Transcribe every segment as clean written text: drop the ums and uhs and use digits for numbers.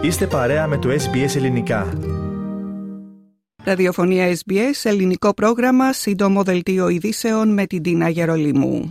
Είστε παρέα με το SBS Ελληνικά. Ραδιοφωνία SBS, ελληνικό πρόγραμμα, σύντομο δελτίο ειδήσεων με την Τίνα Γερολίμου.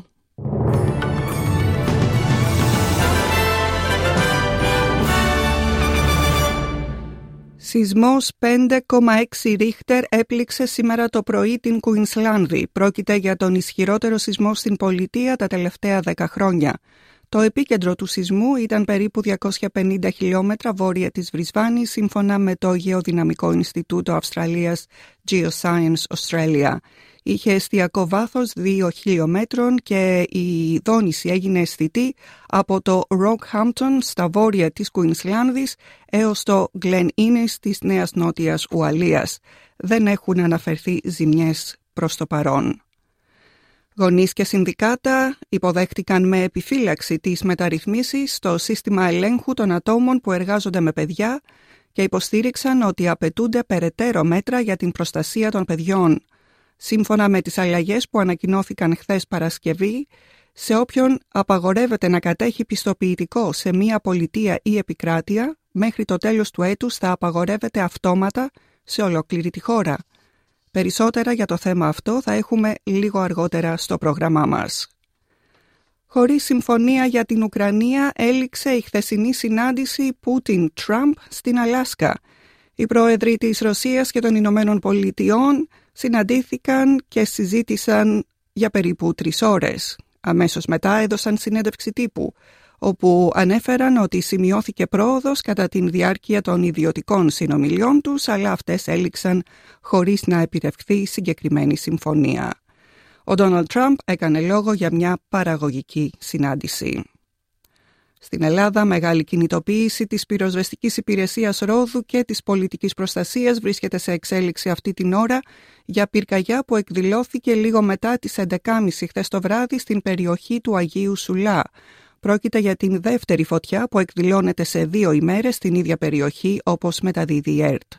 Σεισμός 5,6 ρίχτερ έπληξε σήμερα το πρωί την Κουινσλάνδη. Πρόκειται για τον ισχυρότερο σεισμό στην πολιτεία τα τελευταία 10 χρόνια. Το επίκεντρο του σεισμού ήταν περίπου 250 χιλιόμετρα βόρεια της Βρισβάνης, σύμφωνα με το Γεωδυναμικό Ινστιτούτο Αυστραλίας Geoscience Australia. Είχε εστιακό βάθος 2 χιλιόμετρων και η δόνηση έγινε αισθητή από το Rockhampton στα βόρεια της Κουινσλάνδης έως το Glen Innes της Νέας Νότιας Ουαλίας. Δεν έχουν αναφερθεί ζημιές προς το παρόν. Γονείς και συνδικάτα υποδέχτηκαν με επιφύλαξη τις μεταρρυθμίσεις στο σύστημα ελέγχου των ατόμων που εργάζονται με παιδιά και υποστήριξαν ότι απαιτούνται περαιτέρω μέτρα για την προστασία των παιδιών. Σύμφωνα με τις αλλαγές που ανακοινώθηκαν χθες Παρασκευή, σε όποιον απαγορεύεται να κατέχει πιστοποιητικό σε μία πολιτεία ή επικράτεια, μέχρι το τέλος του έτους θα απαγορεύεται αυτόματα σε ολόκληρη τη χώρα. Περισσότερα για το θέμα αυτό θα έχουμε λίγο αργότερα στο πρόγραμμά μας. Χωρίς συμφωνία για την Ουκρανία, έληξε η χθεσινή συνάντηση Πούτιν-Τραμπ στην Αλάσκα. Οι πρόεδροι της Ρωσίας και των Ηνωμένων Πολιτειών συναντήθηκαν και συζήτησαν για περίπου 3 ώρες. Αμέσως μετά έδωσαν συνέντευξη τύπου, όπου ανέφεραν ότι σημειώθηκε πρόοδος κατά τη διάρκεια των ιδιωτικών συνομιλιών τους, αλλά αυτές έληξαν χωρίς να επιτευχθεί συγκεκριμένη συμφωνία. Ο Ντόναλντ Τραμπ έκανε λόγο για μια παραγωγική συνάντηση. Στην Ελλάδα, μεγάλη κινητοποίηση της πυροσβεστικής υπηρεσίας Ρόδου και της πολιτικής προστασίας βρίσκεται σε εξέλιξη αυτή την ώρα για πυρκαγιά που εκδηλώθηκε λίγο μετά τις 11.30 χθες το βράδυ στην περιοχή του Αγίου Σουλά. Πρόκειται για την δεύτερη φωτιά που εκδηλώνεται σε 2 ημέρες στην ίδια περιοχή, όπως μεταδίδει η ΕΡΤ.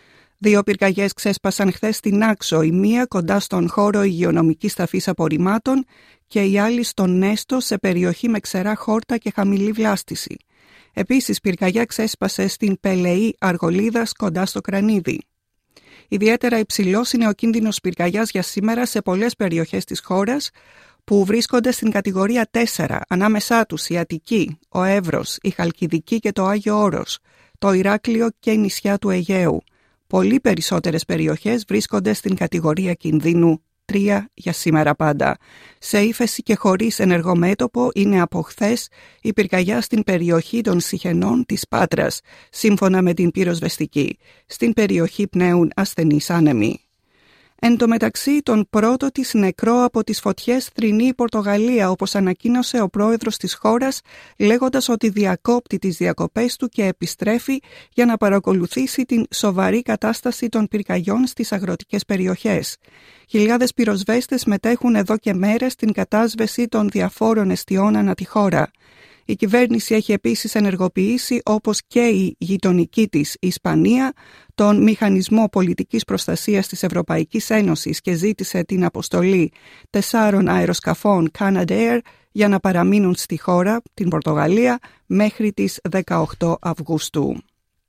2 πυρκαγιές ξέσπασαν χθες στην Άξο, η μία κοντά στον χώρο υγειονομικής ταφής απορριμμάτων και η άλλη στον Νέστο, σε περιοχή με ξερά χόρτα και χαμηλή βλάστηση. Επίσης, πυρκαγιά ξέσπασε στην Πελεή Αργολίδας κοντά στο Κρανίδι. Ιδιαίτερα υψηλός είναι ο κίνδυνος πυρκαγιάς για σήμερα σε πολλές περιοχές της χώρας, που βρίσκονται στην κατηγορία 4, ανάμεσά τους η Αττική, ο Εύρος, η Χαλκιδική και το Άγιο Όρος, το Ηράκλειο και η νησιά του Αιγαίου. Πολύ περισσότερες περιοχές βρίσκονται στην κατηγορία κινδύνου 3 για σήμερα πάντα. Σε ύφεση και χωρίς ενεργό μέτωπο είναι από χθες η πυρκαγιά στην περιοχή των Σιχενών της Πάτρας, σύμφωνα με την πυροσβεστική. Στην περιοχή πνέουν ασθενείς άνεμοι. Εν τω μεταξύ, τον πρώτο της νεκρό από τις φωτιές θρηνεί η Πορτογαλία, όπως ανακοίνωσε ο πρόεδρος της χώρας, λέγοντας ότι διακόπτει τις διακοπές του και επιστρέφει για να παρακολουθήσει την σοβαρή κατάσταση των πυρκαγιών στις αγροτικές περιοχές. Χιλιάδες πυροσβέστες μετέχουν εδώ και μέρες στην κατάσβεση των διαφόρων εστιών ανά τη χώρα. Η κυβέρνηση έχει επίσης ενεργοποιήσει, όπως και η γειτονική της Ισπανία, τον Μηχανισμό Πολιτικής Προστασίας της Ευρωπαϊκής Ένωσης και ζήτησε την αποστολή 4 αεροσκαφών Canadair για να παραμείνουν στη χώρα, την Πορτογαλία, μέχρι τις 18 Αυγούστου.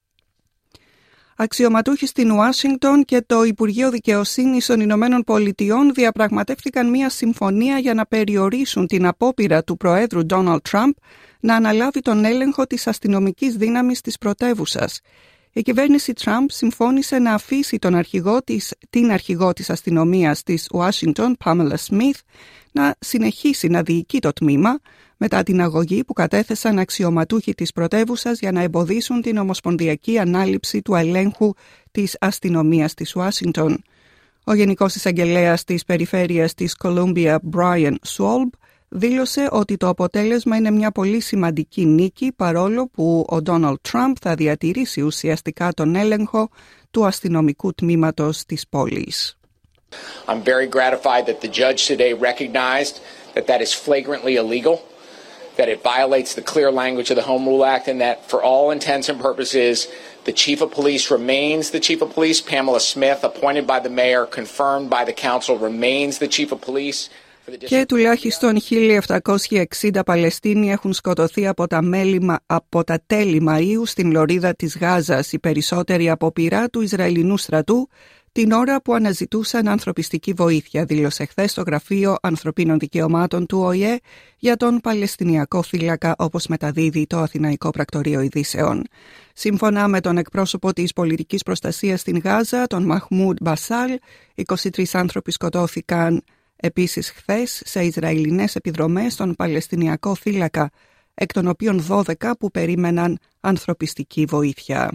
Αξιωματούχοι στην Ουάσιγκτον και το Υπουργείο Δικαιοσύνης των Ηνωμένων Πολιτειών διαπραγματεύτηκαν μια συμφωνία για να περιορίσουν την απόπειρα του Προέδρου Ντόναλντ Τραμπ να αναλάβει τον έλεγχο της αστυνομικής δύναμης της πρωτεύουσας. Η κυβέρνηση Τραμπ συμφώνησε να αφήσει την αρχηγό της αστυνομίας της Ουάσιγκτον, Πάμελα Σμιθ, να συνεχίσει να διοικεί το τμήμα μετά την αγωγή που κατέθεσαν αξιωματούχοι της πρωτεύουσας για να εμποδίσουν την ομοσπονδιακή ανάληψη του ελέγχου της αστυνομίας της Ουάσιγκτον. Ο Γενικός Εισαγγελέας της Περιφέρειας της Κολούμπια, Brian Σουόλμπ, δήλωσε ότι το αποτέλεσμα είναι μια πολύ σημαντική νίκη, παρόλο που ο Ντόναλντ Τραμπ θα διατηρήσει ουσιαστικά τον έλεγχο του αστυνομικού τμήματος της πόλης. I'm very gratified that the judge today recognized that that is flagrantly illegal, that it violates the clear language of the Home Rule Act, and that for all intents and purposes, the Chief of Police remains the Chief of Police. Pamela Smith, appointed by the mayor, confirmed by the council, remains the Chief of Police. Και τουλάχιστον 1.760 Παλαιστίνοι έχουν σκοτωθεί από τα τέλη Μαΐου στην λωρίδα της Γάζας, οι περισσότεροι από πυρά του Ισραηλινού στρατού, την ώρα που αναζητούσαν ανθρωπιστική βοήθεια, δήλωσε χθες το Γραφείο Ανθρωπίνων Δικαιωμάτων του ΟΗΕ για τον Παλαιστινιακό φύλακα, όπως μεταδίδει το Αθηναϊκό Πρακτορείο Ειδήσεων. Σύμφωνα με τον εκπρόσωπο της πολιτικής προστασίας στην Γάζα, τον Μαχμούντ Μπασάλ, 23 άνθρωποι σκοτώθηκαν επίσης χθες σε Ισραηλινές επιδρομές στον Παλαιστινιακό φύλακα, εκ των οποίων 12 που περίμεναν ανθρωπιστική βοήθεια.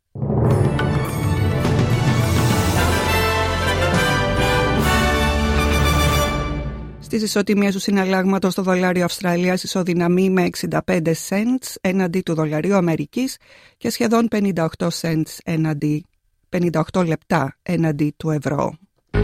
Στις ισοτιμίες του συναλλάγματος, το δολάριο Αυστραλίας ισοδυναμεί με 65 cents έναντι του δολαρίου Αμερικής και σχεδόν 58 λεπτά έναντι του ευρώ.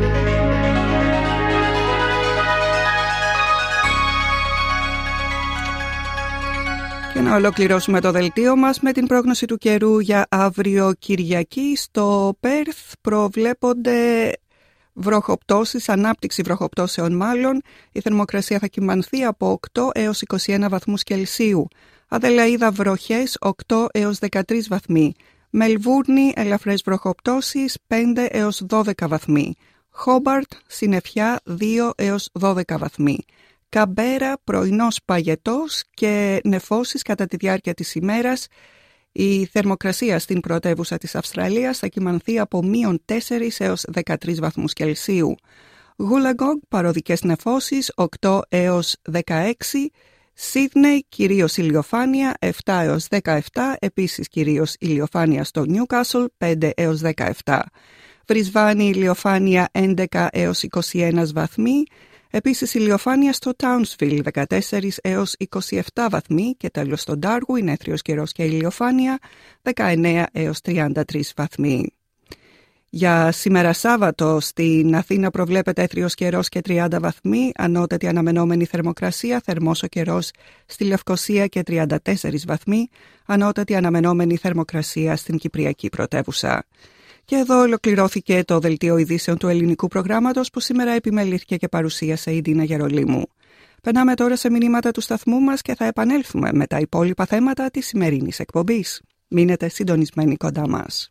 Και να ολοκληρώσουμε το δελτίο μας με την πρόγνωση του καιρού για αύριο Κυριακή. Στο Πέρθ προβλέπονται βροχοπτώσεις, ανάπτυξη βροχοπτώσεων μάλλον. Η θερμοκρασία θα κυμανθεί από 8 έως 21 βαθμούς Κελσίου. Αδελαΐδα βροχές 8 έως 13 βαθμοί. Μελβούρνη ελαφρές βροχοπτώσεις 5 έως 12 βαθμοί. Χόμπαρτ συννεφιά 2 έως 12 βαθμοί. Καμπέρα πρωινός παγετός και νεφώσεις κατά τη διάρκεια της ημέρας. Η θερμοκρασία στην πρωτεύουσα της Αυστραλίας θα κυμανθεί από -4 έως 13 βαθμούς Κελσίου. Γούλαγκογκ παροδικές νεφώσεις 8 έως 16. Σίδνεϊ κυρίως ηλιοφάνεια 7 έως 17. Επίσης κυρίως ηλιοφάνεια στο Νιούκασλ 5 έως 17. Βρισβάνη ηλιοφάνεια 11 έως 21 βαθμοί. Επίσης ηλιοφάνεια στο Townsville 14 έως 27 βαθμοί και τέλος στο Darwin έθριος καιρός και ηλιοφάνεια 19 έως 33 βαθμοί. Για σήμερα Σάββατο στην Αθήνα προβλέπεται έθριος καιρός και 30 βαθμοί, ανώτατη αναμενόμενη θερμοκρασία, θερμός ο καιρός στη Λευκοσία και 34 βαθμοί, ανώτατη αναμενόμενη θερμοκρασία στην Κυπριακή πρωτεύουσα. Και εδώ ολοκληρώθηκε το δελτίο ειδήσεων του ελληνικού προγράμματος που σήμερα επιμελήθηκε και παρουσίασε η Ντίνα Γερολίμου. Περνάμε τώρα σε μηνύματα του σταθμού μας και θα επανέλθουμε με τα υπόλοιπα θέματα της σημερινής εκπομπής. Μείνετε συντονισμένοι κοντά μας.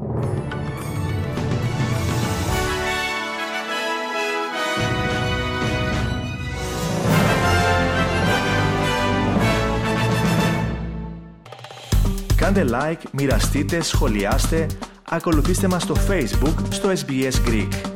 Κάντε like, μοιραστείτε, σχολιάστε, ακολουθήστε μας στο Facebook, στο SBS Greek.